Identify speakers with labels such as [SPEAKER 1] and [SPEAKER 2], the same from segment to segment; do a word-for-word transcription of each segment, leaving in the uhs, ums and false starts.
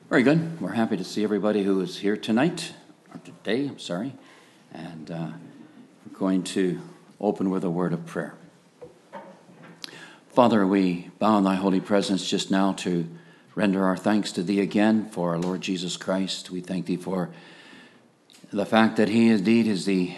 [SPEAKER 1] Very good. We're happy to see everybody who is here tonight, or today, I'm sorry. And uh, we're going to open with a word of prayer. Father, we bow in thy holy presence just now to render our thanks to thee again for our Lord Jesus Christ. We thank thee for the fact that he indeed is the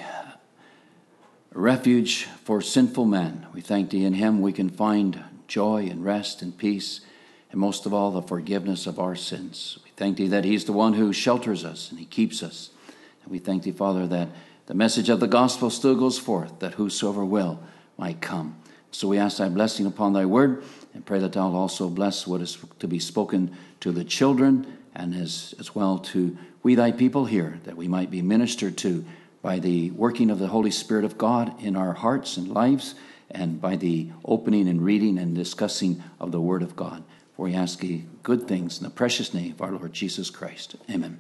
[SPEAKER 1] refuge for sinful men. We thank thee in him we can find joy and rest and peace, and most of all, the forgiveness of our sins. We thank thee that he's the one who shelters us and he keeps us. And we thank thee, Father, that the message of the gospel still goes forth, that whosoever will might come. So we ask thy blessing upon thy word, and pray that thou will also bless what is to be spoken to the children, and as, as well to we thy people here, that we might be ministered to by the working of the Holy Spirit of God in our hearts and lives, and by the opening and reading and discussing of the word of God. For we ask thee good things in the precious name of our Lord Jesus Christ. Amen.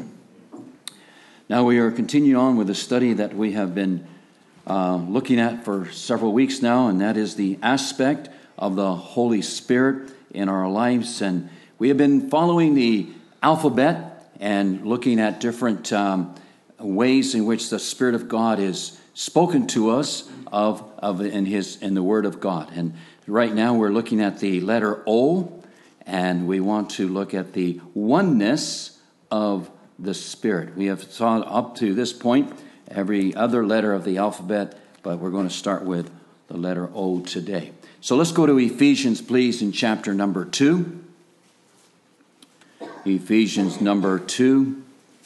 [SPEAKER 1] Now we are continuing on with a study that we have been uh, looking at for several weeks now, and that is the aspect of the Holy Spirit in our lives. And we have been following the alphabet and looking at different um, ways in which the Spirit of God is spoken to us of, of in his in the Word of God. And right now we're looking at the letter O, and we want to look at the oneness of the Spirit. We have saw up to this point every other letter of the alphabet, but we're going to start with the letter O today. So let's go to Ephesians, please, in chapter number two. Ephesians number two.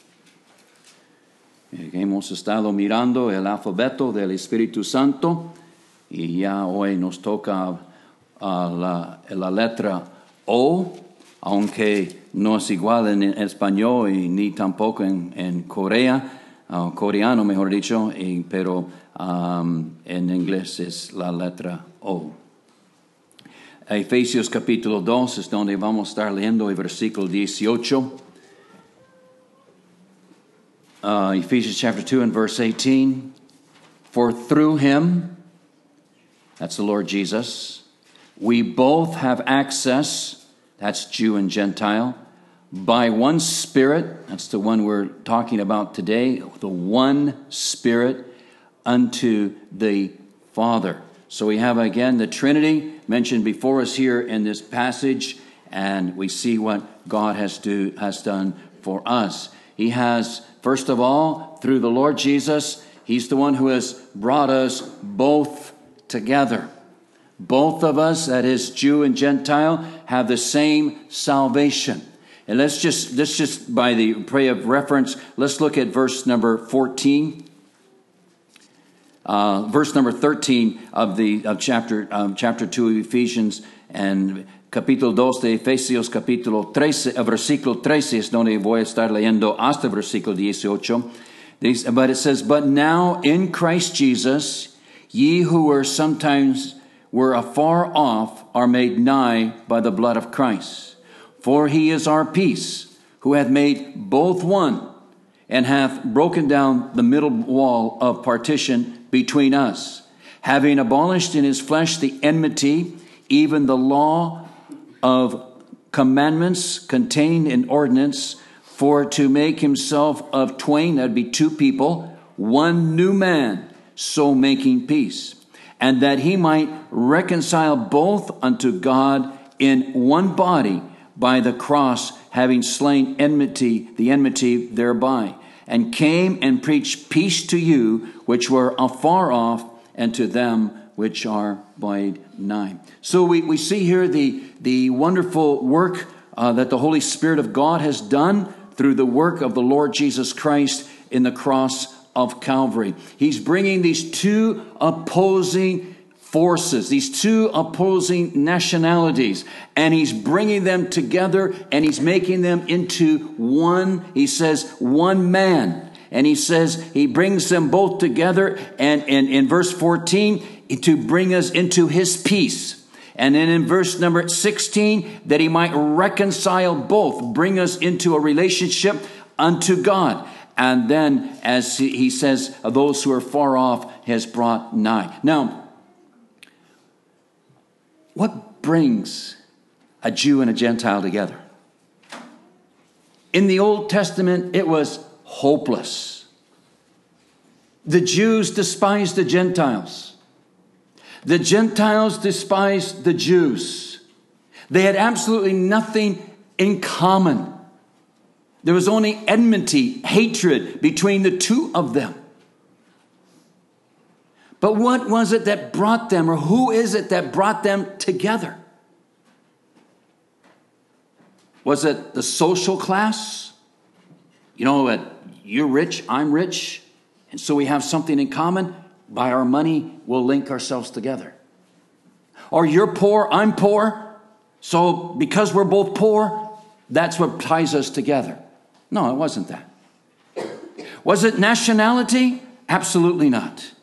[SPEAKER 1] Hemos estado mirando el alfabeto del Espíritu Santo y ya hoy nos toca uh, la, la letra O, aunque no es igual en español y ni tampoco en, en Corea, uh, coreano mejor dicho, y, pero um, en inglés es la letra O. Efesios capítulo dos es donde vamos a estar leyendo el versículo dieciocho. Uh, Ephesians chapter two and verse eighteen. For through him, that's the Lord Jesus, we both have access, that's Jew and Gentile, by one Spirit, that's the one we're talking about today, the one Spirit, unto the Father. So we have again the Trinity mentioned before us here in this passage, and we see what God has do has done for us. He has, first of all, through the Lord Jesus, he's the one who has brought us both together. Both of us, that is Jew and Gentile, have the same salvation. And let's just, let's just by the pray of reference, let's look at verse number fourteen. Uh, verse number thirteen of the of chapter um, chapter two of Ephesians, and capítulo dos de Efesios, capítulo trece, versículo trece es donde voy a estar leyendo hasta versículo dieciocho. But it says, but now in Christ Jesus, ye who were sometimes were afar off are made nigh by the blood of Christ. For he is our peace, who hath made both one, and hath broken down the middle wall of partition between us, having abolished in his flesh the enmity, even the law of commandments contained in ordinance, for to make himself of twain, that'd be two people, one new man, so making peace, and that he might reconcile both unto God in one body by the cross, having slain enmity, the enmity thereby, and came and preached peace to you which were afar off, and to them which are by nigh. So we, we see here the, the wonderful work uh, that the Holy Spirit of God has done through the work of the Lord Jesus Christ in the cross of Calvary. He's bringing these two opposing forces, these two opposing nationalities, and he's bringing them together, and he's making them into one, he says, one man. And he says he brings them both together, and, and in verse fourteen, to bring us into his peace. And then in verse number sixteen, that he might reconcile both, bring us into a relationship unto God. And then, as he says, those who are far off has brought nigh. Now, what brings a Jew and a Gentile together? In the Old Testament, it was hopeless. The Jews despised the Gentiles. The Gentiles despised the Jews. They had absolutely nothing in common. There was only enmity, hatred between the two of them. But what was it that brought them, or who is it that brought them together? Was it the social class? You know, that you're rich, I'm rich, and so we have something in common. By our money, we'll link ourselves together. Or you're poor, I'm poor, so because we're both poor, that's what ties us together. No, it wasn't that. Was it nationality? Absolutely not.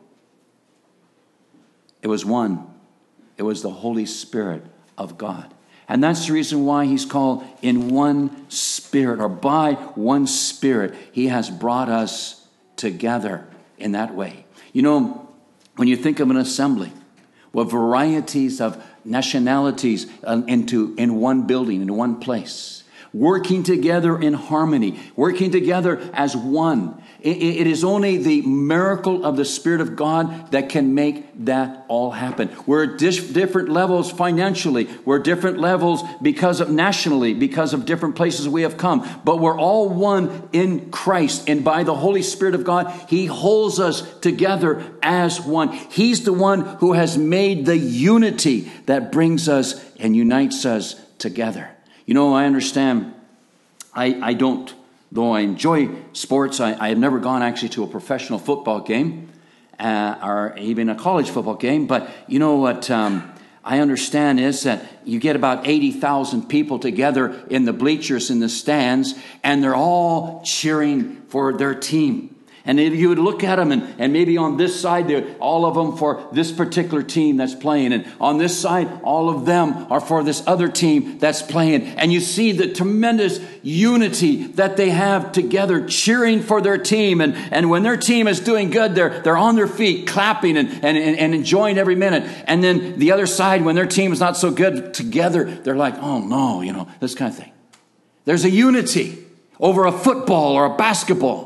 [SPEAKER 1] It was one. It was the Holy Spirit of God. And that's the reason why he's called in one Spirit, or by one Spirit, he has brought us together in that way. You know, when you think of an assembly, with varieties of nationalities into in one building, in one place, working together in harmony, working together as one. It, it is only the miracle of the Spirit of God that can make that all happen. We're at dis- different levels financially. We're at different levels because of nationally, because of different places we have come. But we're all one in Christ. And by the Holy Spirit of God, he holds us together as one. He's the one who has made the unity that brings us and unites us together. You know, I understand, I, I don't, though I enjoy sports, I, I have never gone actually to a professional football game uh, or even a college football game. But you know what um, I understand is that you get about eighty thousand people together in the bleachers, in the stands, and they're all cheering for their team. And if you would look at them, and, and maybe on this side, they're all of them for this particular team that's playing. And on this side, all of them are for this other team that's playing. And you see the tremendous unity that they have together, cheering for their team. And, and when their team is doing good, they're, they're on their feet, clapping and, and, and enjoying every minute. And then the other side, when their team is not so good, together, they're like, oh no, you know, this kind of thing. There's a unity over a football or a basketball.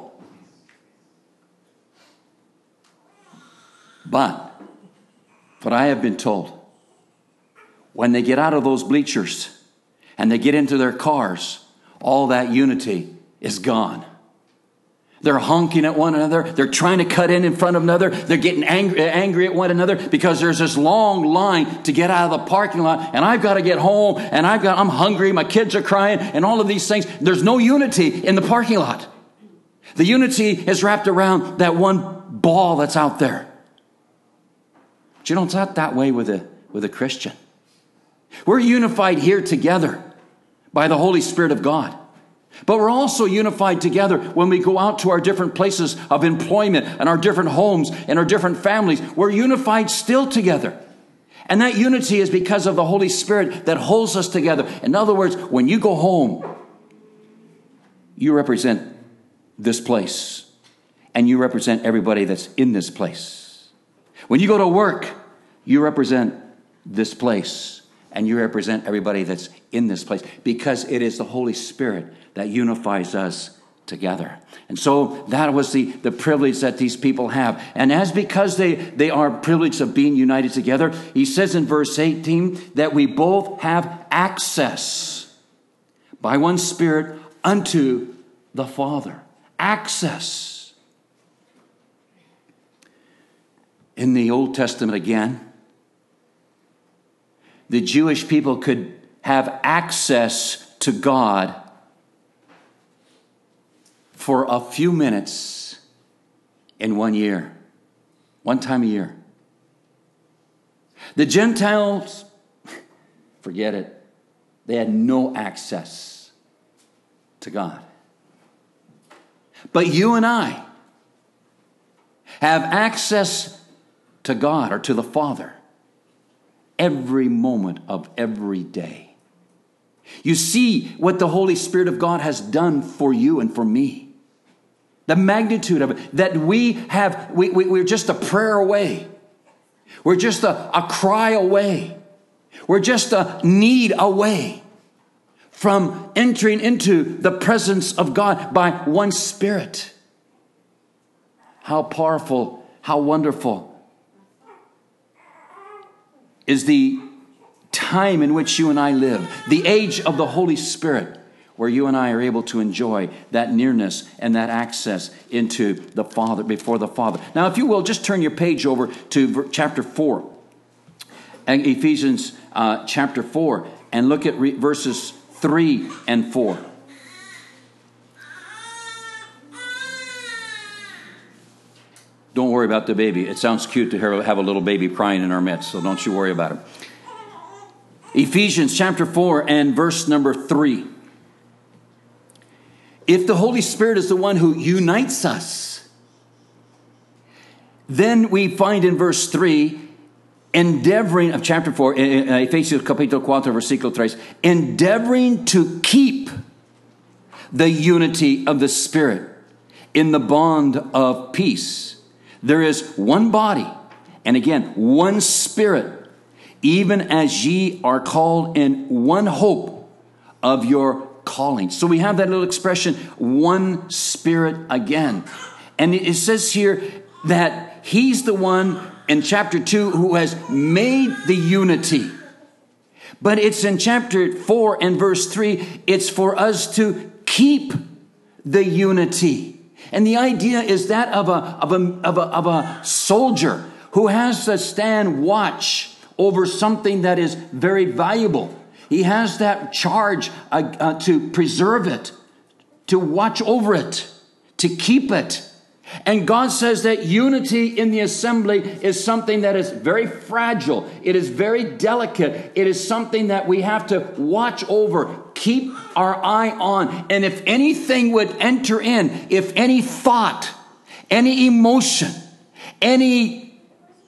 [SPEAKER 1] But what I have been told, when they get out of those bleachers and they get into their cars, all that unity is gone. They're honking at one another. They're trying to cut in in front of another. They're getting angry, angry at one another because there's this long line to get out of the parking lot. And I've got to get home. And I've got, I'm hungry. My kids are crying and all of these things. There's no unity in the parking lot. The unity is wrapped around that one ball that's out there. But you know, it's not that way with a, with a Christian. We're unified here together by the Holy Spirit of God. But we're also unified together when we go out to our different places of employment and our different homes and our different families. We're unified still together. And that unity is because of the Holy Spirit that holds us together. In other words, when you go home, you represent this place. And you represent everybody that's in this place. When you go to work, you represent this place. And you represent everybody that's in this place. Because it is the Holy Spirit that unifies us together. And so that was the, the privilege that these people have. And as because they, they are privileged of being united together, he says in verse eighteen that we both have access by one Spirit unto the Father. Access. In the Old Testament again, the Jewish people could have access to God for a few minutes in one year. One time a year. The Gentiles, forget it. They had no access to God. But you and I have access to God or to the Father every moment of every day. You see what the Holy Spirit of God has done for you and for me. The magnitude of it, that we have, we, we, we're just a prayer away. We're just a, a cry away. We're just a need away from entering into the presence of God by one Spirit. How powerful, how wonderful is the time in which you and I live, the age of the Holy Spirit, where you and I are able to enjoy that nearness and that access into the Father, before the Father. Now, if you will, just turn your page over to chapter four, Ephesians uh, chapter four, and look at re- verses three and four. Don't worry about the baby. It sounds cute to have a little baby crying in our midst, so don't you worry about it. Ephesians chapter four and verse number three. If the Holy Spirit is the one who unites us, then we find in verse three, endeavoring, of chapter four, Ephesians capítulo cuatro, versículo tres, endeavoring to keep the unity of the Spirit in the bond of peace. There is one body, and again, one Spirit, even as ye are called in one hope of your calling. So we have that little expression, one Spirit again. And it says here that he's the one in chapter two who has made the unity. But it's in chapter four and verse three, it's for us to keep the unity. And the idea is that of a, of a, of a, of a soldier who has to stand watch over something that is very valuable. He has that charge uh, uh, to preserve it, to watch over it, to keep it. And God says that unity in the assembly is something that is very fragile. It is very delicate. It is something that we have to watch over, keep our eye on. And if anything would enter in, if any thought, any emotion, any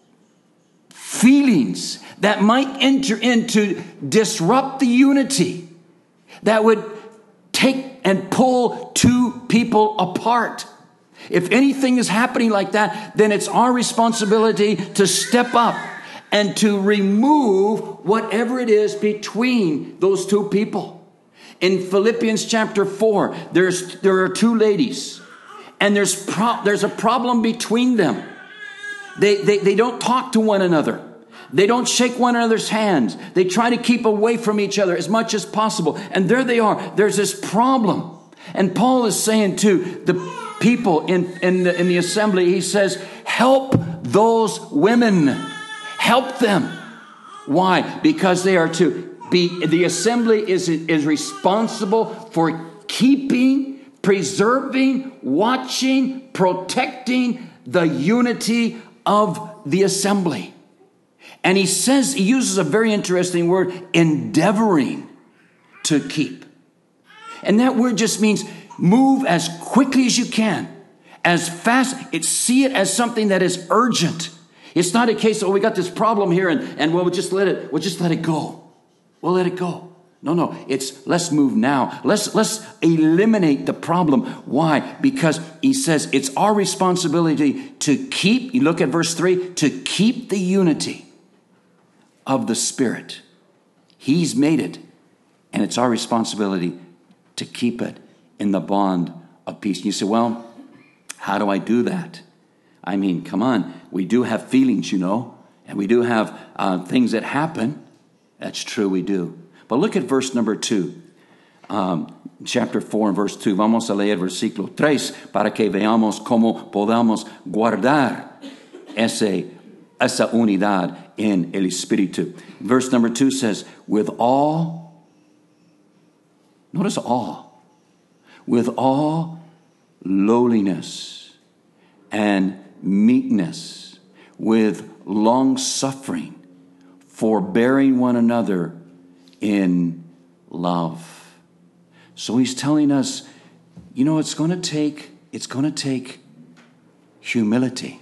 [SPEAKER 1] feelings that might enter in to disrupt the unity, that would take and pull two people apart. If anything is happening like that, then it's our responsibility to step up and to remove whatever it is between those two people. In Philippians chapter four, there's there are two ladies, and there's pro- there's a problem between them. They, they they don't talk to one another. They don't shake one another's hands. They try to keep away from each other as much as possible. And there they are. There's this problem. And Paul is saying to the people in, in, the, in the assembly, he says, help those women. Help them. Why? Because they are to be, the assembly is, is responsible for keeping, preserving, watching, protecting the unity of the assembly. And he says, he uses a very interesting word, endeavoring to keep. And that word just means move as quickly as you can, as fast. It, see it as something that is urgent. It's not a case of, oh, we got this problem here, and, and well, we'll just let it, we'll just let it go. We'll let it go. No, no, it's let's move now. Let's, let's eliminate the problem. Why? Because he says it's our responsibility to keep, you look at verse three, to keep the unity of the Spirit. He's made it, and it's our responsibility to keep it in the bond of peace. And you say, well, how do I do that? I mean, come on. We do have feelings, you know, and we do have uh, things that happen. That's true, we do. But look at verse number two. Um, chapter four and verse two. Vamos a leer versículo tres para que veamos cómo podamos guardar ese, esa unidad en el Espíritu. Verse number two says, with all, notice all, with all lowliness and meekness, with long suffering, forbearing one another in love. So he's telling us, you know, it's going to take, it's going to take humility.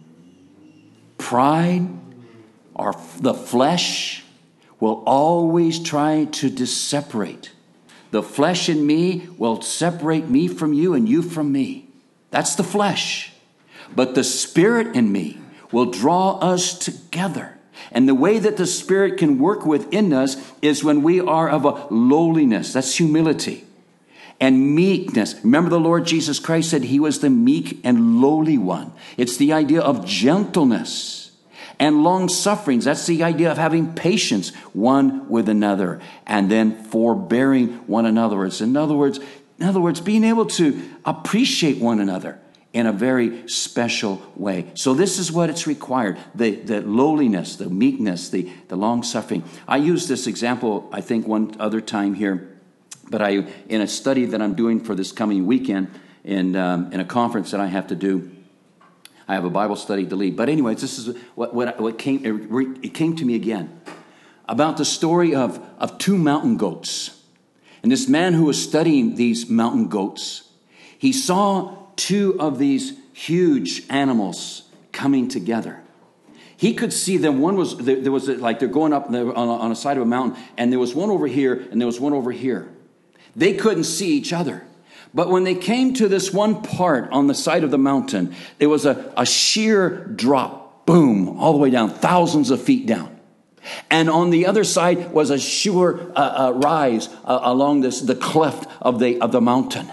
[SPEAKER 1] Pride, or the flesh, will always try to separate. The flesh in me will separate me from you and you from me. That's the flesh. But the Spirit in me will draw us together. And the way that the Spirit can work within us is when we are of a lowliness. That's humility. And meekness. Remember, the Lord Jesus Christ said he was the meek and lowly one. It's the idea of gentleness and long sufferings. That's the idea of having patience one with another, and then forbearing one another. It's in other words, in other words, being able to appreciate one another in a very special way. So this is what it's required. The, the lowliness, the meekness, the, the long suffering. I used this example, I think, one other time here. But I, in a study that I'm doing for this coming weekend, in um, in a conference that I have to do, I have a Bible study to lead. But anyways, this is what what, what came. It came to me again about the story of of two mountain goats, and this man who was studying these mountain goats, he saw two of these huge animals coming together. He could see them. One was there, there was a, like they're going up on a, on a side of a mountain, and there was one over here, and there was one over here. They couldn't see each other. But when they came to this one part on the side of the mountain, it was a, a sheer drop, boom, all the way down, thousands of feet down. And on the other side was a sure uh, uh, rise uh, along this the cleft of the of the mountain.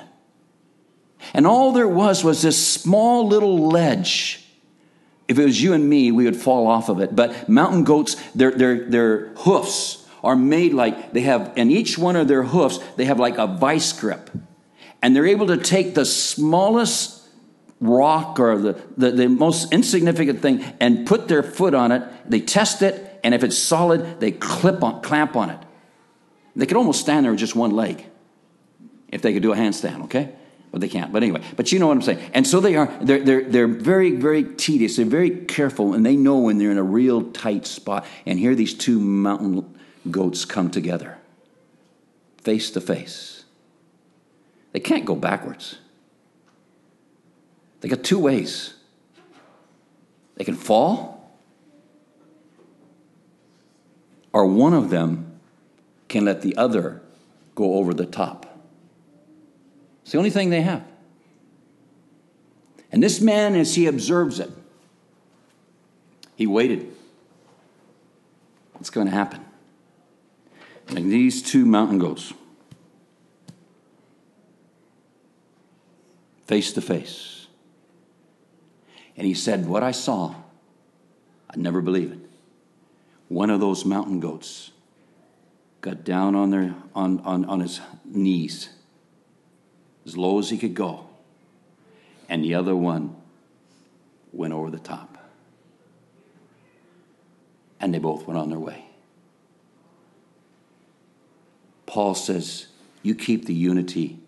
[SPEAKER 1] And all there was was this small little ledge. If it was you and me, we would fall off of it. But mountain goats, their their their hoofs are made like they have, in each one of their hoofs, they have like a vice grip. And they're able to take the smallest rock or the, the, the most insignificant thing and put their foot on it. They test it, and if it's solid, they clip on, clamp on it. They could almost stand there with just one leg if they could do a handstand, okay? But they can't. But anyway, but you know what I'm saying. And so they are, they're, they're, they're very, very tedious. They're very careful, and they know when they're in a real tight spot. And here these two mountain goats come together, face to face. They can't go backwards. They got two ways. They can fall, or one of them can let the other go over the top. It's the only thing they have. And this man, as he observes it, he waited. What's going to happen? And these two mountain goats, face to face. And he said, what I saw, I'd never believe it. One of those mountain goats got down on their on, on, on his knees, as low as he could go. And the other one went over the top. And they both went on their way. Paul says, you keep the unity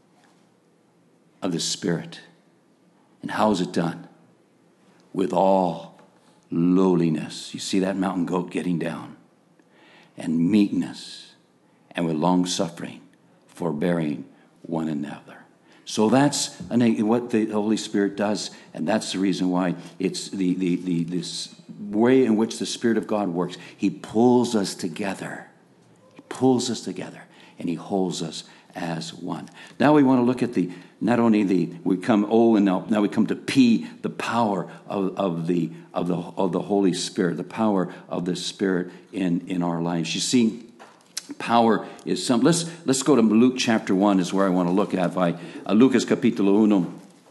[SPEAKER 1] of the Spirit. And how is it done? With all lowliness. You see that mountain goat getting down. And meekness. And with long suffering, forbearing one another. So that's what the Holy Spirit does. And that's the reason why it's the, the, the this way in which the Spirit of God works. He pulls us together. Pulls us together, and he holds us as one. Now we want to look at the, not only the, we come O, and now, now we come to P, the power of, of the of the of the Holy Spirit, the power of the Spirit in, in our lives. You see, power is some. Let's let's go to Luke chapter one is where I want to look at. By uh, Lucas capítulo uno.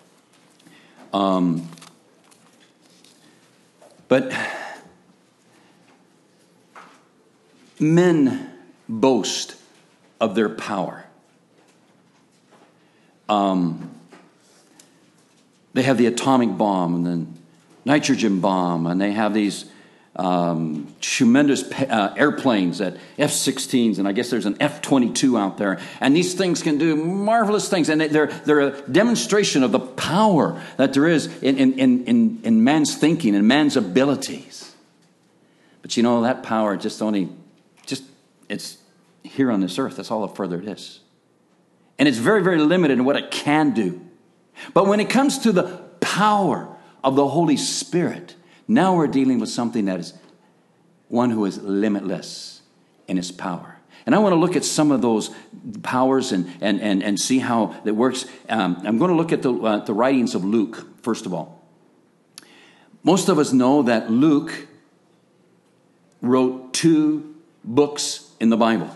[SPEAKER 1] Um, but men boast of their power. Um, they have the atomic bomb and the nitrogen bomb, and they have these um, tremendous uh, airplanes, at F sixteens, and I guess there's an F twenty-two out there. And these things can do marvelous things, and they're they're a demonstration of the power that there is in in in, in man's thinking and man's abilities. But you know, that power just only just it's here on this earth. That's all the further it is. And it's very, very limited in what it can do. But when it comes to the power of the Holy Spirit, now we're dealing with something that is one who is limitless in his power. And I want to look at some of those powers and and and, and see how it works. Um, I'm going to look at the, uh, the writings of Luke, first of all. Most of us know that Luke wrote two books in the Bible.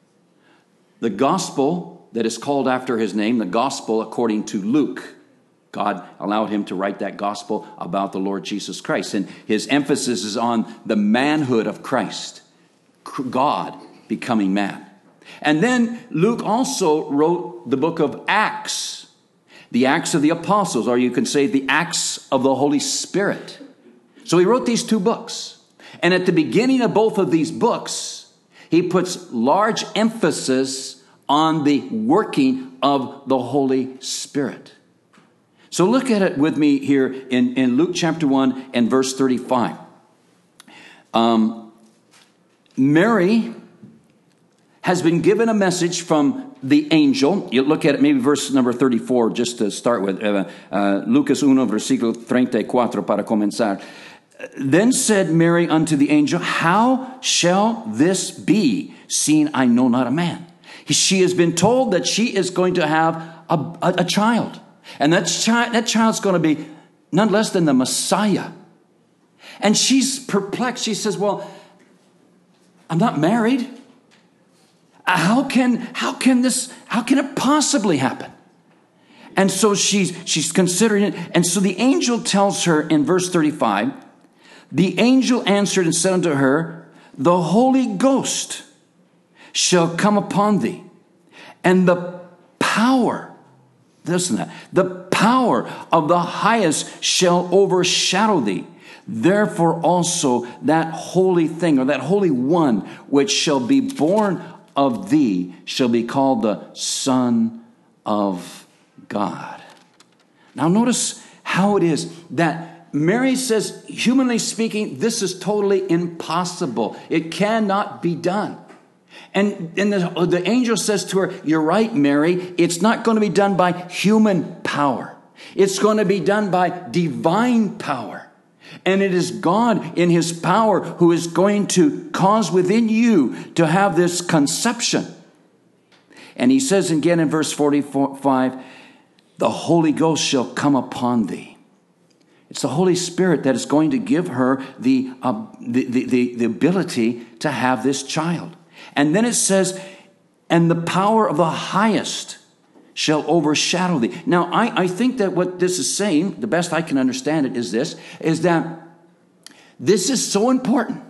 [SPEAKER 1] The gospel that is called after his name, the gospel according to Luke. God allowed him to write that gospel about the Lord Jesus Christ. And his emphasis is on the manhood of Christ, God becoming man. And then Luke also wrote the book of Acts, the Acts of the Apostles, or you can say the Acts of the Holy Spirit. So he wrote these two books. And at the beginning of both of these books, he puts large emphasis on the working of the Holy Spirit. So look at it with me here in, in Luke chapter one and verse thirty-five. Um, Mary has been given a message from the angel. You look at it, maybe verse number thirty-four, just to start with. Uh, uh, Lucas one, versículo treinta y cuatro, para comenzar. Then said Mary unto the angel, how shall this be, seeing I know not a man? She has been told that she is going to have a, a, a child. And that, chi- that child's going to be none less than the Messiah. And she's perplexed. She says, well, I'm not married. How can, how can this, how can it possibly happen? And so she's, she's considering it. And so the angel tells her in verse thirty-five, the angel answered and said unto her, the Holy Ghost shall come upon thee, and the power, listen to that, the power of the highest shall overshadow thee. Therefore also that holy thing, or that holy one, which shall be born of thee, shall be called the Son of God. Now notice how it is that Mary says, humanly speaking, this is totally impossible. It cannot be done. And, and the, the angel says to her, you're right, Mary. It's not going to be done by human power. It's going to be done by divine power. And it is God in his power who is going to cause within you to have this conception. And he says again in verse forty-five, the Holy Ghost shall come upon thee. It's the Holy Spirit that is going to give her the, uh, the, the, the, the ability to have this child. And then it says, and the power of the highest shall overshadow thee. Now, I, I think that what this is saying, the best I can understand it is this, is that this is so important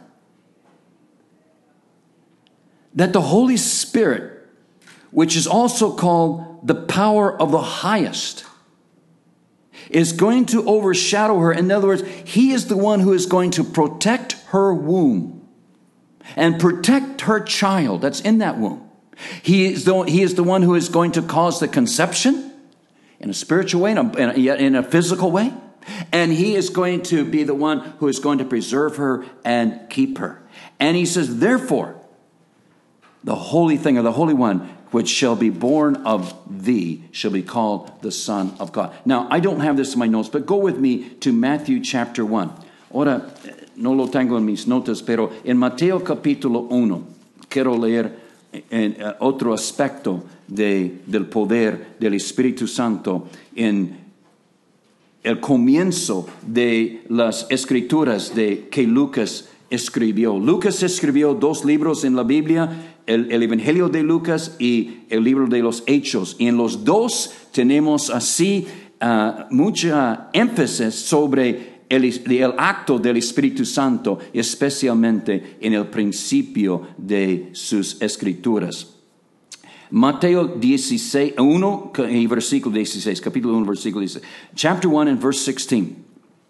[SPEAKER 1] that the Holy Spirit, which is also called the power of the highest, is going to overshadow her. In other words, he is the one who is going to protect her womb and protect her child that's in that womb. He is the, he is the one who is going to cause the conception in a spiritual way, in a, in a, in a physical way. And he is going to be the one who is going to preserve her and keep her. And he says, therefore, the holy thing, or the Holy One, which shall be born of thee, shall be called the Son of God. Now, I don't have this in my notes, but go with me to Matthew chapter one. Ahora, no lo tengo en mis notas, pero en Mateo capítulo uno, quiero leer en, uh, otro aspecto de, del poder del Espíritu Santo en el comienzo de las escrituras de que Lucas escribió. Lucas escribió dos libros en la Biblia, el, el Evangelio de Lucas y el libro de los Hechos. Y en los dos tenemos así uh, mucha énfasis sobre el, el acto del Espíritu Santo, especialmente en el principio de sus escrituras. Mateo dieciséis, uno, versículo dieciséis, capítulo uno, versículo dieciséis. Chapter one and verse sixteen.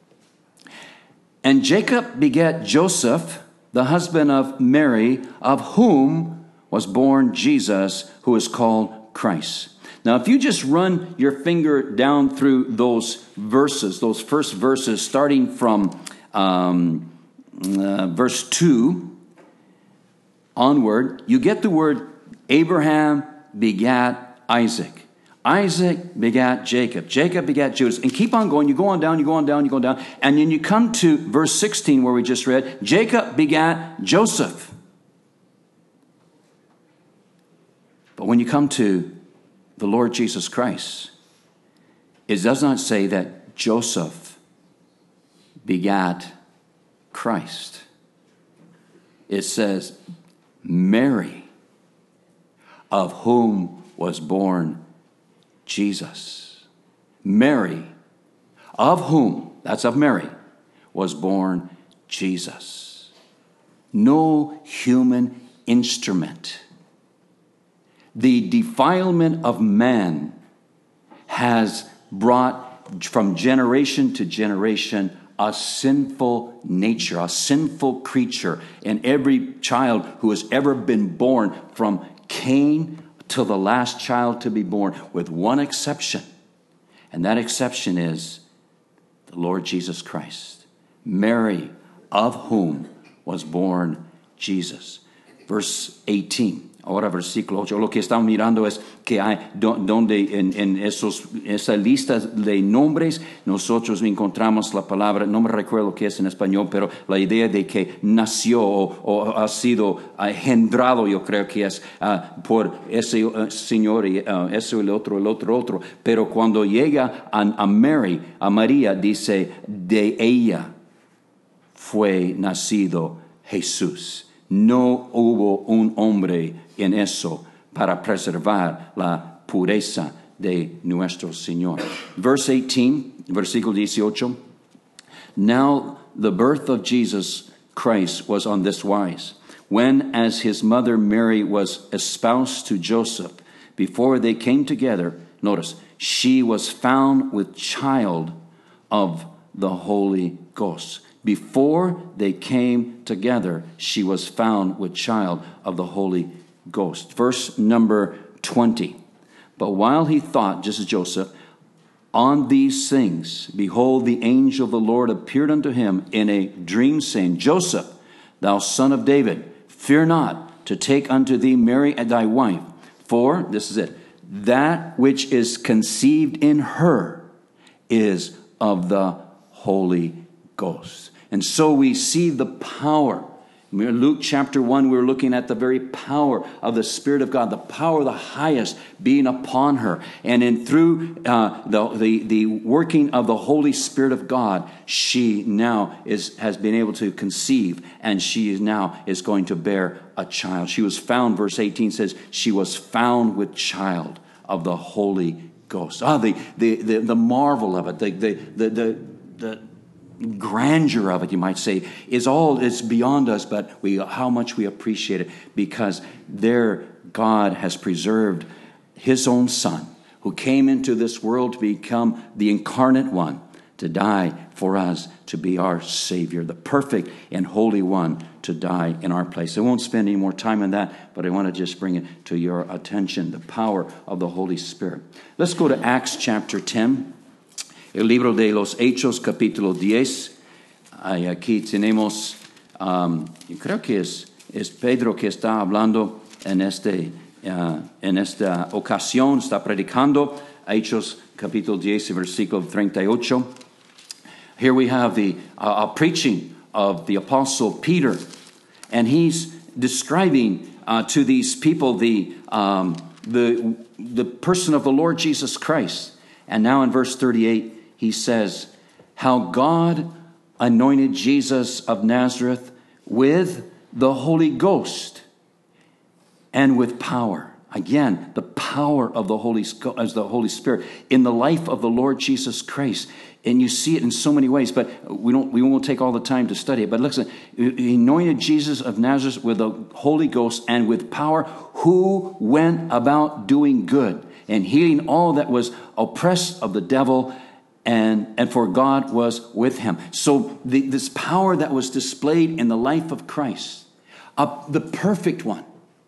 [SPEAKER 1] And Jacob begat Joseph, the husband of Mary, of whom was born Jesus, who is called Christ. Now, if you just run your finger down through those verses, those first verses, starting from um, uh, verse two onward, you get the word Abraham begat Isaac. Isaac begat Jacob. Jacob begat Judas. And keep on going. You go on down, you go on down, you go on down. And then you come to verse sixteen where we just read, Jacob begat Joseph. But when you come to the Lord Jesus Christ, it does not say that Joseph begat Christ. it says, Mary, of whom was born Jesus. Mary, of whom, that's of Mary, was born Jesus. No human instrument. The defilement of man has brought from generation to generation a sinful nature, a sinful creature in every child who has ever been born, from Cain to the last child to be born, with one exception. And that exception is the Lord Jesus Christ. Mary, of whom was born Jesus. Verse eighteen. Ahora versículo ocho. Lo que estamos mirando es que hay donde en, en esos, esa lista de nombres nosotros encontramos la palabra, no me recuerdo qué es en español, pero la idea de que nació o, o ha sido engendrado, yo creo que es uh, por ese uh, señor y uh, eso, el otro, el otro, otro. Pero cuando llega a, a Mary, a María, dice, de ella fue nacido Jesús. No hubo un hombre en eso para preservar la pureza de nuestro Señor. Verse eighteen, versículo dieciocho. Now the birth of Jesus Christ was on this wise. When, as his mother Mary was espoused to Joseph, before they came together, notice, she was found with child of the Holy Ghost. Before they came together, she was found with child of the Holy Ghost. Verse number twenty. But while he thought, just as Joseph, on these things, behold, the angel of the Lord appeared unto him in a dream, saying, Joseph, thou son of David, fear not to take unto thee Mary and thy wife, for, this is it, that which is conceived in her is of the Holy Ghost. And so we see the power. Luke chapter one, we were looking at the very power of the Spirit of God, the power of the highest being upon her. And in through uh, the, the, the working of the Holy Spirit of God, she now is has been able to conceive, and she is now is going to bear a child. She was found, verse eighteen says, she was found with child of the Holy Ghost. Ah, the the the, the marvel of it, the the the the, the grandeur of it, you might say, is all, it's beyond us, but we how much we appreciate it, because there God has preserved his own Son, who came into this world to become the incarnate one, to die for us, to be our Savior, the perfect and holy one, to die in our place. I won't spend any more time on that, but I want to just bring it to your attention, the power of the Holy Spirit. Let's go to Acts chapter ten. El libro de los Hechos, capítulo diez. Ay, aquí tenemos, um, yo creo que es, es Pedro que está hablando en, este, uh, en esta ocasión, está predicando. Hechos, capítulo diez, versículo treinta y ocho. Here we have the uh, a preaching of the Apostle Peter, and he's describing uh, to these people the, um, the, the person of the Lord Jesus Christ. And now in verse thirty-eight, he says, how God anointed Jesus of Nazareth with the Holy Ghost and with power. Again, the power of the Holy, as the Holy Spirit in the life of the Lord Jesus Christ. And you see it in so many ways, but we don't. We won't take all the time to study it. But listen, he anointed Jesus of Nazareth with the Holy Ghost and with power, who went about doing good and healing all that was oppressed of the devil, and, and for God was with him. So the, this power that was displayed in the life of Christ, uh, the perfect one,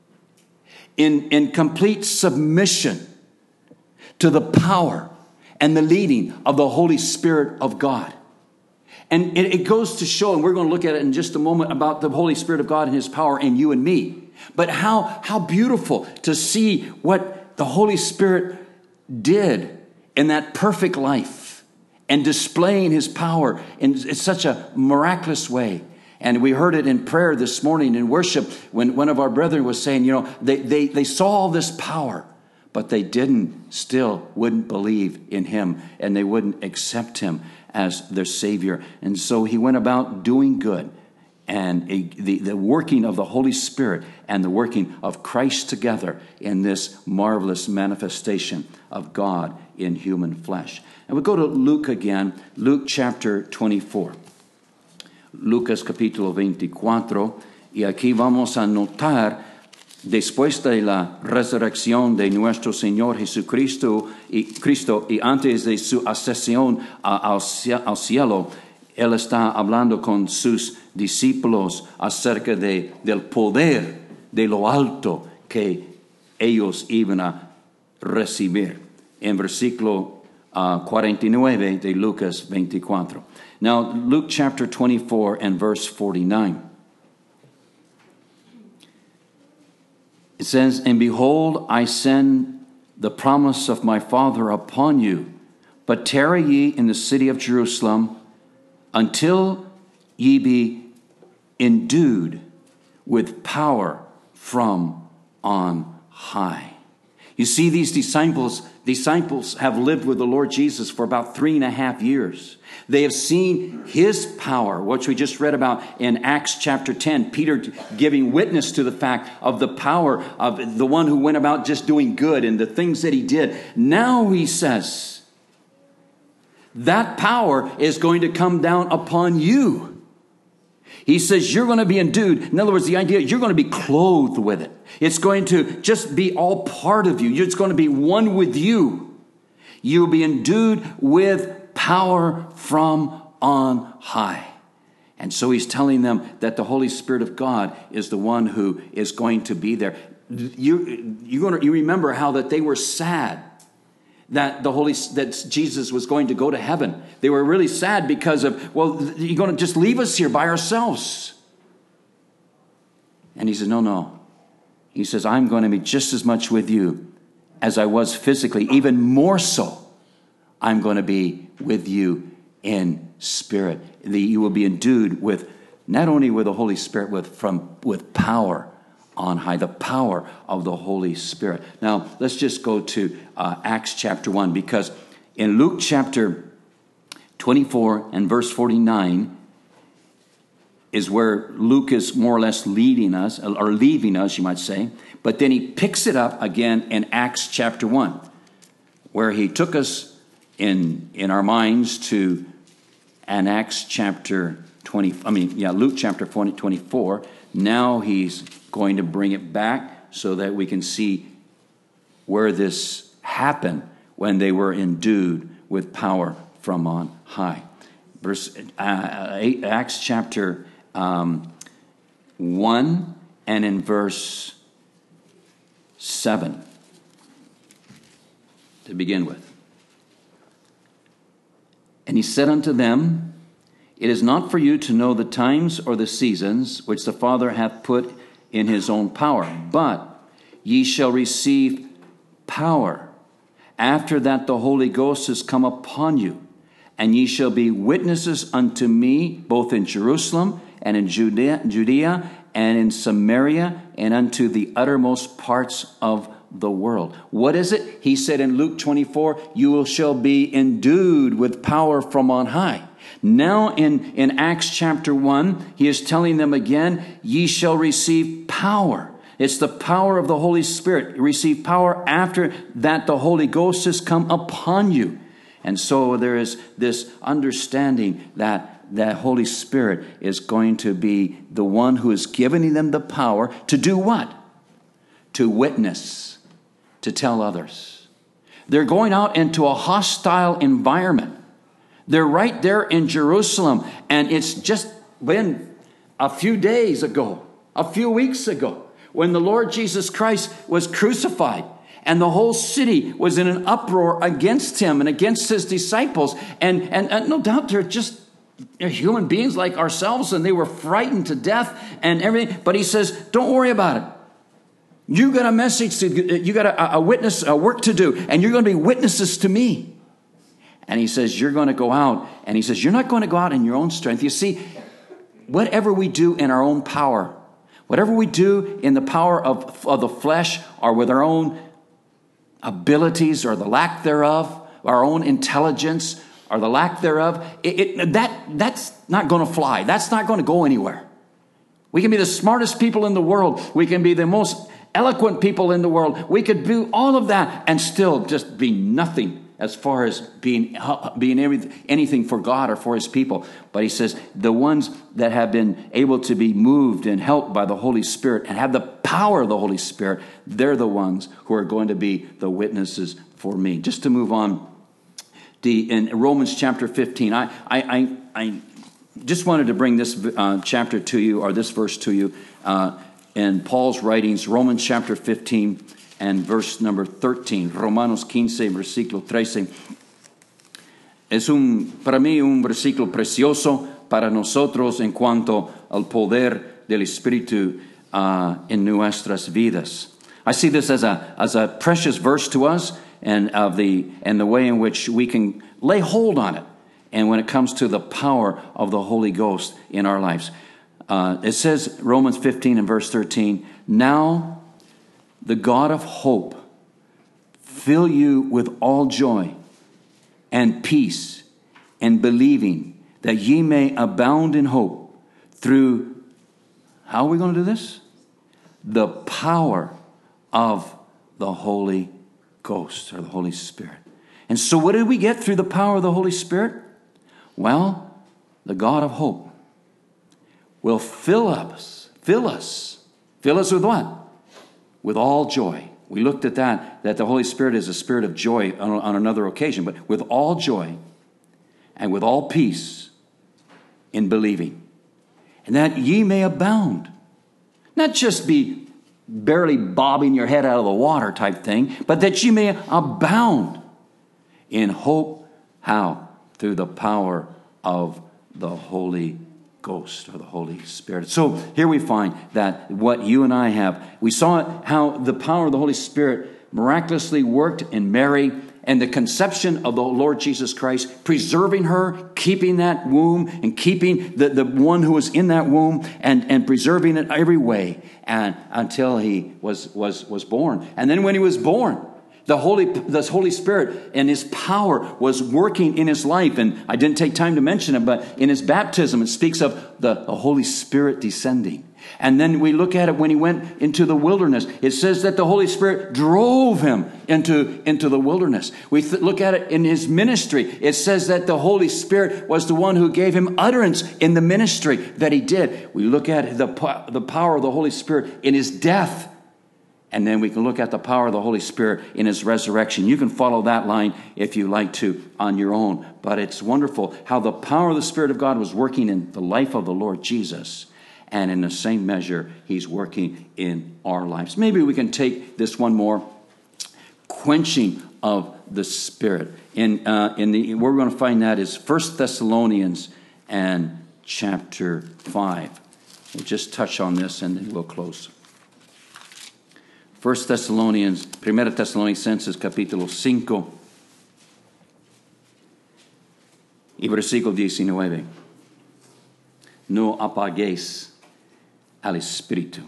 [SPEAKER 1] in, in complete submission to the power and the leading of the Holy Spirit of God. And it, it goes to show, and we're going to look at it in just a moment, about the Holy Spirit of God and his power in you and me. But how, how beautiful to see what the Holy Spirit did in that perfect life, and displaying his power in, in such a miraculous way. And we heard it in prayer this morning in worship, when one of our brethren was saying, you know, they, they, they saw all this power, but they didn't, still wouldn't believe in him, and they wouldn't accept him as their Savior. And so he went about doing good and a, the, the working of the Holy Spirit and the working of Christ together in this marvelous manifestation of God in human flesh. And we go to Luke again, Luke chapter twenty-four. Lucas capítulo veinticuatro, y aquí vamos a notar, después de la resurrección de nuestro Señor Jesucristo y, Cristo, y antes de su ascensión al, al cielo, Él está hablando con sus discípulos acerca de, del poder de lo alto que ellos iban a recibir. En versículo uh, cuarenta y nueve de Lucas veinticuatro. Now, Luke chapter twenty-four and verse forty-nine. It says, "And behold, I send the promise of my Father upon you, but tarry ye in the city of Jerusalem until ye be endued with power from on high." You see, these disciples, disciples have lived with the Lord Jesus for about three and a half years. They have seen his power, which we just read about in Acts chapter ten. Peter giving witness to the fact of the power of the one who went about just doing good and the things that he did. Now he says, that power is going to come down upon you. He says you're going to be endued. In other words, the idea, you're going to be clothed with it. It's going to just be all part of you. It's going to be one with you. You'll be endued with power from on high. And so he's telling them that the Holy Spirit of God is the one who is going to be there. You, you're going to, you remember how that they were sad that the Holy, that Jesus was going to go to heaven. They were really sad because of, well, you're going to just leave us here by ourselves. And he says, no, no. He says, I'm going to be just as much with you as I was physically, even more so. I'm going to be with you in spirit. You will be endued with, not only with the Holy Spirit, with, from, with power on high, the power of the Holy Spirit. Now, let's just go to uh, Acts chapter one, because in Luke chapter twenty-four and verse forty-nine is where Luke is more or less leading us, or leaving us, you might say. But then he picks it up again in Acts chapter one, where he took us in, in our minds to an Acts chapter twenty, I mean, yeah, Luke chapter twenty-four. Now he's going to bring it back so that we can see where this happened when they were endued with power from on high. Verse uh, eight, Acts chapter um, one and in verse seven to begin with. And he said unto them, it is not for you to know the times or the seasons which the Father hath put in his own power, but ye shall receive power after that the Holy Ghost is come upon you, and ye shall be witnesses unto me both in Jerusalem and in Judea, Judea and in Samaria and unto the uttermost parts of the world. What is it? He said in Luke twenty-four, you shall be endued with power from on high. Now in, in Acts chapter one, he is telling them again, ye shall receive power. It's the power of the Holy Spirit. You receive power after that the Holy Ghost has come upon you. And so there is this understanding that the Holy Spirit is going to be the one who is giving them the power to do what? To witness, to tell others. They're going out into a hostile environment. They're right there in Jerusalem, and it's just been a few days ago, a few weeks ago, when the Lord Jesus Christ was crucified, and the whole city was in an uproar against him and against his disciples. And, and, and no doubt they're just they're human beings like ourselves, and they were frightened to death and everything. But he says, don't worry about it. You got a message to, you got a, a witness, a work to do, and you're going to be witnesses to me. And he says, you're going to go out. And he says, you're not going to go out in your own strength. You see, whatever we do in our own power, whatever we do in the power of, of the flesh or with our own abilities or the lack thereof, our own intelligence or the lack thereof, it, it, that that's not going to fly. That's not going to go anywhere. We can be the smartest people in the world. We can be the most eloquent people in the world. We could do all of that and still just be nothing as far as being, being anything for God or for his people. But he says the ones that have been able to be moved and helped by the Holy Spirit and have the power of the Holy Spirit, they're the ones who are going to be the witnesses for me. Just to move on, the, in Romans chapter fifteen, I, I, I, I just wanted to bring this uh, chapter to you, or this verse to you, uh, in Paul's writings, Romans chapter fifteen and verse number thirteen, Romanos quince, versículo trece. Es un, para mí un versículo precioso para nosotros en cuanto al poder del Espíritu uh, en nuestras vidas. I see this as a as a precious verse to us, and of the and the way in which we can lay hold on it. And when it comes to the power of the Holy Ghost in our lives, uh, it says, Romans fifteen and verse thirteen, now the God of hope fill you with all joy and peace and believing, that ye may abound in hope through, how are we going to do this? The power of the Holy Ghost, or the Holy Spirit. And so what did we get through the power of the Holy Spirit? Well, the God of hope will fill us, fill us, fill us with what? With all joy. We looked at that, that the Holy Spirit is a spirit of joy on, on another occasion, but with all joy and with all peace in believing, and that ye may abound. Not just be barely bobbing your head out of the water type thing, but that ye may abound in hope. How? Through the power of the Holy Ghost, or the Holy Spirit. So here we find that what you and I have, we saw how the power of the Holy Spirit miraculously worked in Mary and the conception of the Lord Jesus Christ, preserving her, keeping that womb, and keeping the, the one who was in that womb, and, and preserving it every way, and until he was, was, was born. And then when he was born, The Holy, the Holy Spirit and his power was working in his life. And I didn't take time to mention it, but in his baptism, it speaks of the, the Holy Spirit descending. And then we look at it when he went into the wilderness. It says that the Holy Spirit drove him into, into the wilderness. We th- look at it in his ministry. It says that the Holy Spirit was the one who gave him utterance in the ministry that he did. We look at the, the power of the Holy Spirit in his death. And then we can look at the power of the Holy Spirit in his resurrection. You can follow that line if you like to on your own. But it's wonderful how the power of the Spirit of God was working in the life of the Lord Jesus. And in the same measure, he's working in our lives. Maybe we can take this one more. Quenching of the Spirit. In, uh, in the, where we're going to find that is First Thessalonians and chapter five. We'll just touch on this and then we'll close. First Thessalonians, Primera Tesalonicenses, capítulo cinco, y versículo diecinueve. No apaguéis al Espíritu.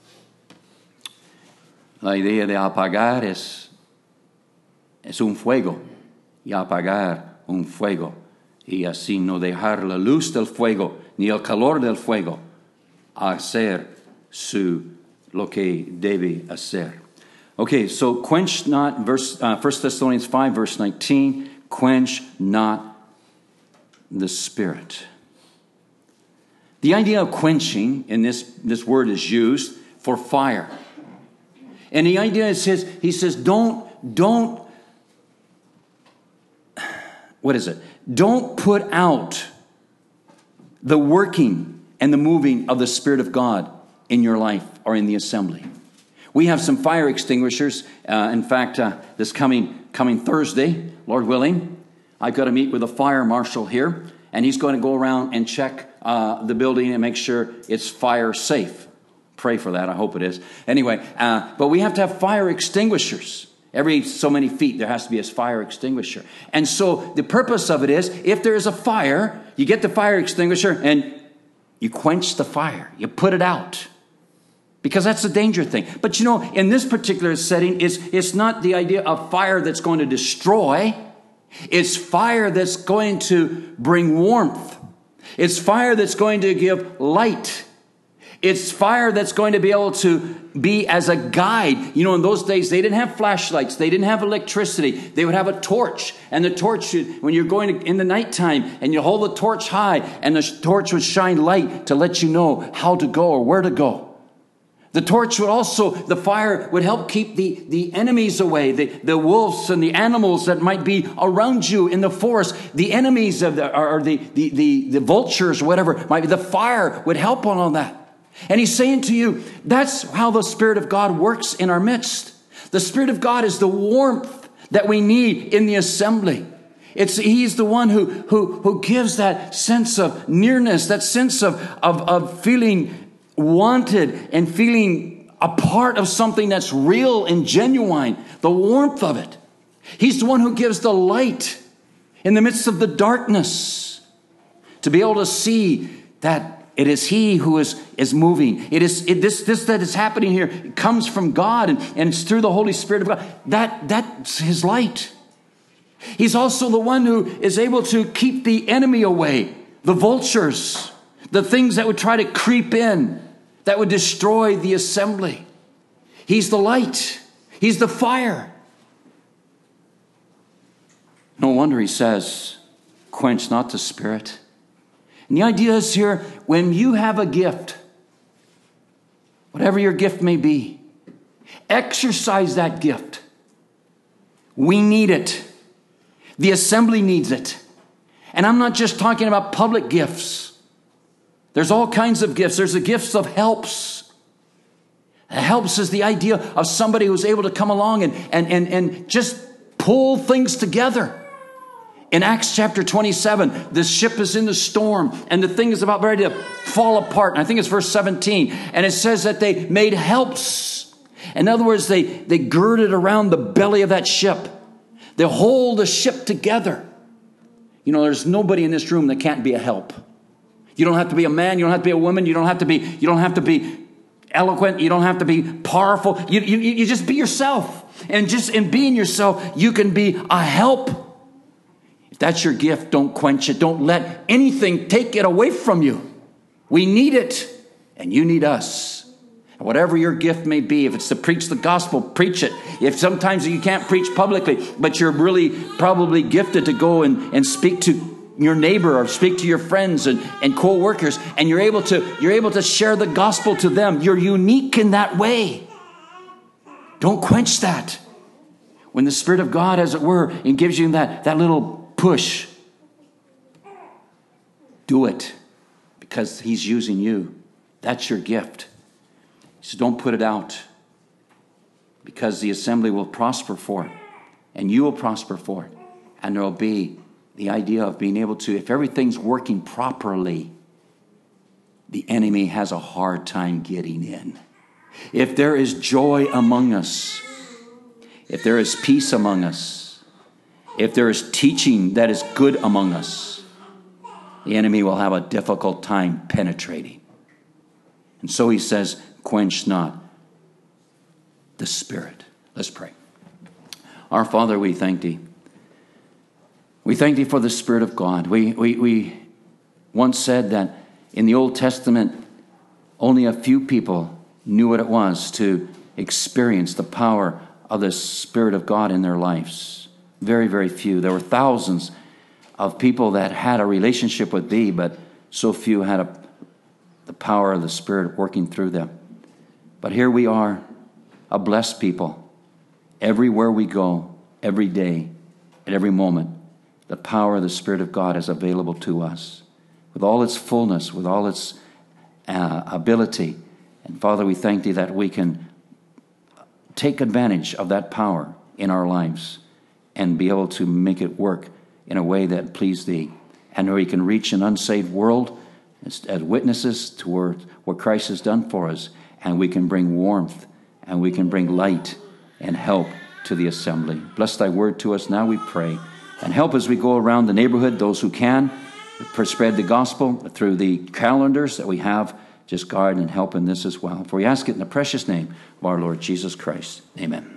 [SPEAKER 1] La idea de apagar es, es un fuego, y apagar un fuego, y así no dejar la luz del fuego, ni el calor del fuego, a hacer su lo que debe hacer. Okay, so quench not, verse uh, First Thessalonians five, verse nineteen, quench not the Spirit. The idea of quenching in this, this word is used for fire. And the idea is his, he says, don't, don't, what is it? Don't put out the working and the moving of the Spirit of God in your life or in the assembly. We have some fire extinguishers. Uh, in fact, uh, this coming coming Thursday, Lord willing, I've got to meet with a fire marshal here, and he's going to go around and check uh, the building and make sure it's fire safe. Pray for that. I hope it is. Anyway, uh, but we have to have fire extinguishers. Every so many feet, there has to be a fire extinguisher. And so the purpose of it is, if there is a fire, you get the fire extinguisher and you quench the fire. You put it out. Because that's the danger thing. But you know, in this particular setting, it's, it's not the idea of fire that's going to destroy. It's fire that's going to bring warmth. It's fire that's going to give light. It's fire that's going to be able to be as a guide. You know, in those days, they didn't have flashlights. They didn't have electricity. They would have a torch. And the torch, should, when you're going to, in the nighttime, and you hold the torch high, and the torch would shine light to let you know how to go or where to go. The torch would also, the fire would help keep the, the enemies away, the, the wolves and the animals that might be around you in the forest. The enemies of the, or the, the, the, the vultures, whatever, might be, the fire would help on all that. And he's saying to you, that's how the Spirit of God works in our midst. The Spirit of God is the warmth that we need in the assembly. It's, he's the one who, who, who gives that sense of nearness, that sense of, of, of feeling wanted and feeling a part of something that's real and genuine, the warmth of it. He's the one who gives the light in the midst of the darkness to be able to see that it is he who is, is moving. It is it, this, this that is happening here comes from God, and, and it's through the Holy Spirit of God. That, that's his light. He's also the one who is able to keep the enemy away, the vultures, the things that would try to creep in, that would destroy the assembly. He's the light. He's the fire. No wonder he says, quench not the Spirit. And the idea is here, when you have a gift, whatever your gift may be, exercise that gift. We need it. The assembly needs it. And I'm not just talking about public gifts. There's all kinds of gifts. There's the gifts of helps. Helps is the idea of somebody who's able to come along and, and, and, and just pull things together. In Acts chapter twenty-seven, the ship is in the storm and the thing is about ready to fall apart. And I think it's verse seventeen. And it says that they made helps. In other words, they, they girded around the belly of that ship. They hold the ship together. You know, there's nobody in this room that can't be a help. You don't have to be a man. You don't have to be a woman. You don't have to be, you don't have to be eloquent. You don't have to be powerful. You, you, you just be yourself. And just in being yourself, you can be a help. If that's your gift, don't quench it. Don't let anything take it away from you. We need it, and you need us. And whatever your gift may be, if it's to preach the gospel, preach it. If sometimes you can't preach publicly, but you're really probably gifted to go and, and speak to your neighbor or speak to your friends and, and co-workers, and you're able to you're able to share the gospel to them. You're unique in that way. Don't quench that. When the Spirit of God, as it were, and gives you that, that little push, do it, because he's using you. That's your gift. So don't put it out, because the assembly will prosper for it, and you will prosper for it, and there will be the idea of being able to, if everything's working properly, the enemy has a hard time getting in. If there is joy among us, if there is peace among us, if there is teaching that is good among us, the enemy will have a difficult time penetrating. And so he says, quench not the Spirit. Let's pray. Our Father, we thank thee. We thank thee for the Spirit of God. We, we, we once said that in the Old Testament, only a few people knew what it was to experience the power of the Spirit of God in their lives. Very, very few. There were thousands of people that had a relationship with thee, but so few had a, the power of the Spirit working through them. But here we are, a blessed people. Everywhere we go, every day, at every moment, the power of the Spirit of God is available to us with all its fullness, with all its uh, ability. And Father, we thank thee that we can take advantage of that power in our lives and be able to make it work in a way that please thee, and where we can reach an unsaved world as, as witnesses toward what Christ has done for us, and we can bring warmth and we can bring light and help to the assembly. Bless thy word to us now, we pray. And help as we go around the neighborhood, those who can, spread the gospel through the calendars that we have. Just guard and help in this as well. For we ask it in the precious name of our Lord Jesus Christ. Amen.